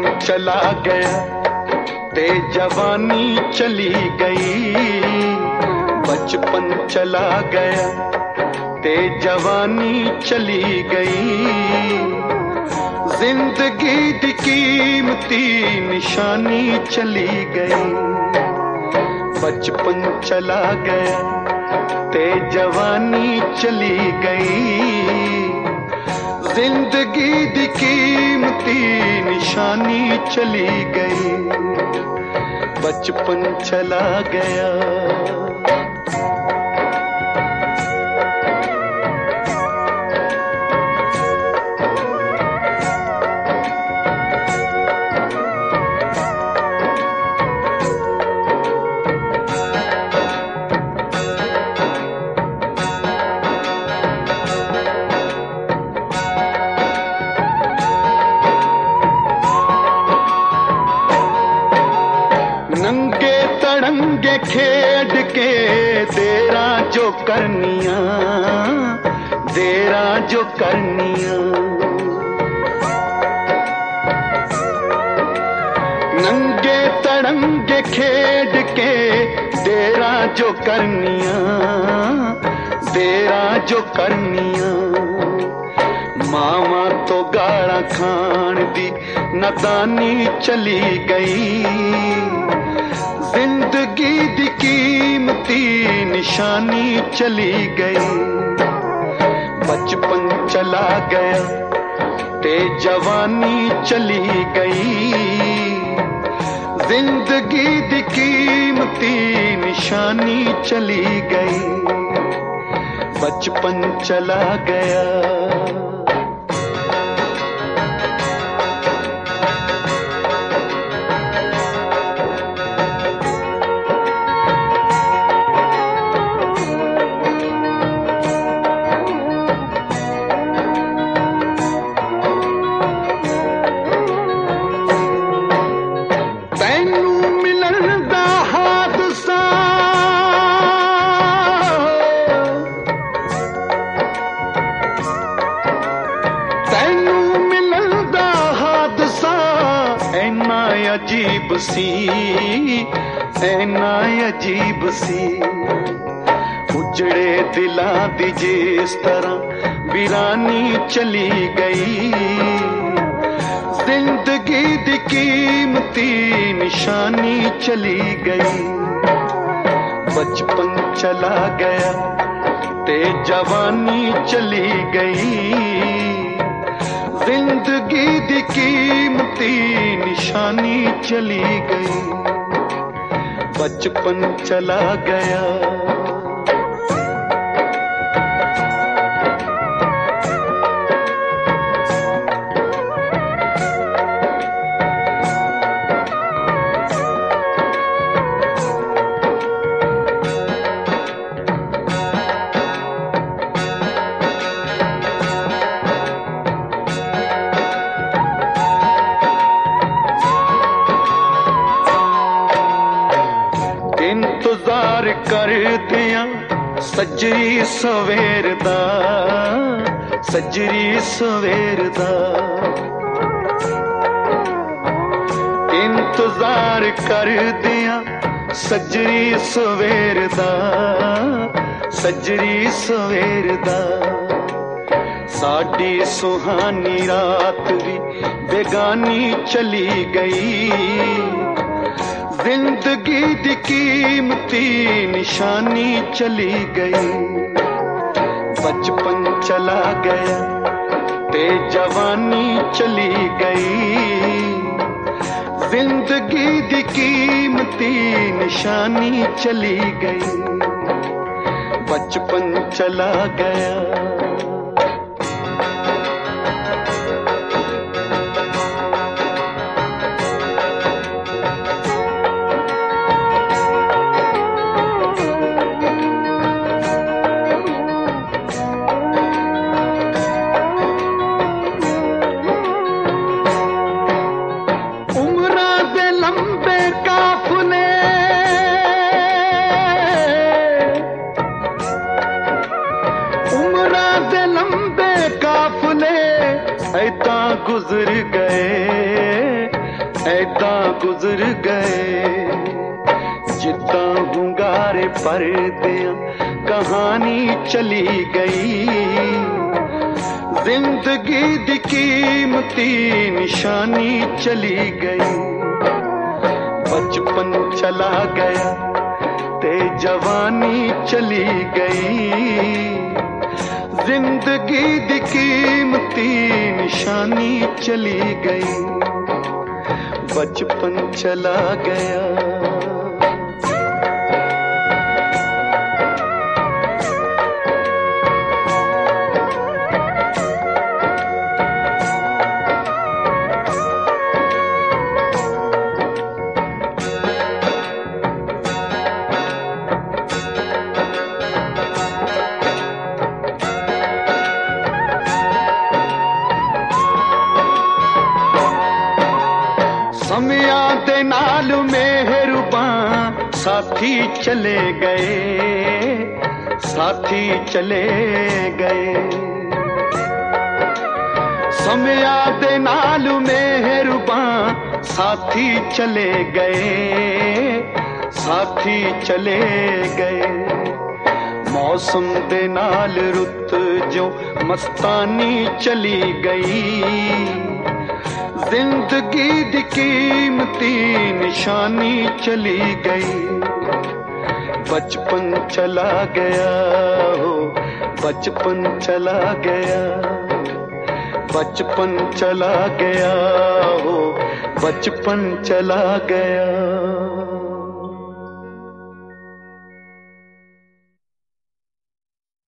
चला गया ते जवानी चली गई, बचपन चला गया ते जवानी चली गई, जिंदगी दी कीमती निशानी चली गई। बचपन चला गया ते जवानी चली गई, जिंदगी दी कीमती निशानी चली गई, बचपन चला गया। नंगे तड़ंगे खेड के देरा जो करनिया, देरा जो करनिया, नंगे तड़ंगे खेड के देरा जो करनिया, देरा जो करनिया। मामा तो गाड़ा खान दी नदानी चली गई, जिंदगी दी कीमती निशानी चली गई, बचपन चला गया ते जवानी चली गई, जिंदगी दी कीमती निशानी चली गई, बचपन चला गया। अजीब सी, ऐना अजीब सी, उजड़े दिला दी जिस तरह वीरानी चली गई, जिंदगी दी कीमती निशानी चली गई, बचपन चला गया ते जवानी चली गई, जिंदगी दी कीमती निशानी चली गई, बचपन चला गया। इंतजार कर दिया सजरी सवेर दा, सजरी सवेर दा, इंतजार कर दिया सजरी सवेर दा, सजरी सवेर दा। साडी सुहानी रात भी बेगानी चली गई, जिंदगी दी कीमती निशानी चली गई, बचपन चला गया ते जवानी चली गई, जिंदगी दी कीमती निशानी चली गई, बचपन चला गया। ऐदां गुजर गए जिद्दां हुंगारे परदियां कहानी चली गई। जिंदगी दी कीमती निशानी चली गई। बचपन चला गया ते जवानी चली गई। जिंदगी दी कीमती निशानी चली गई। बचपन चला गया। समियां दे नाल मेहरबान साथी चले गए, साथी चले गए। समियां दे नाल मेहरबान साथी चले गए, साथी चले गए। मौसम दे नाल रुत जो मस्तानी चली गई। जिंदगी दी कीमती निशानी चली गई। बचपन चला गया हो, बचपन चला गया। बचपन चला गया हो, बचपन चला गया।